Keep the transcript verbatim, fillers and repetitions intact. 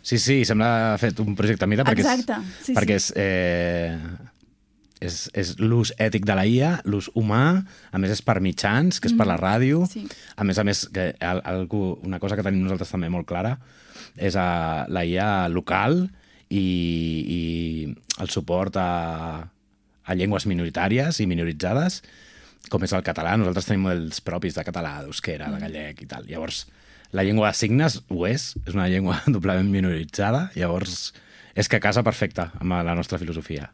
Sí, sí, sembla fet un projecte a mida perquè Exacte, és, sí, perquè sí. és, eh, és, és l'ús ètic de la I A, l'ús humà, a més és per mitjans, que és per la ràdio, sí. a més a més, que al- algú, una cosa que tenim nosaltres també molt clara és a la I A local i, i el suport a, a llengües minoritàries i minoritzades, com és el català. Nosaltres tenim models propis de català, d'euskera, de gallec i tal. Llavors, la llengua de signes ho és, és una llengua doblement minoritzada, llavors és que casa perfecta amb la nostra filosofia.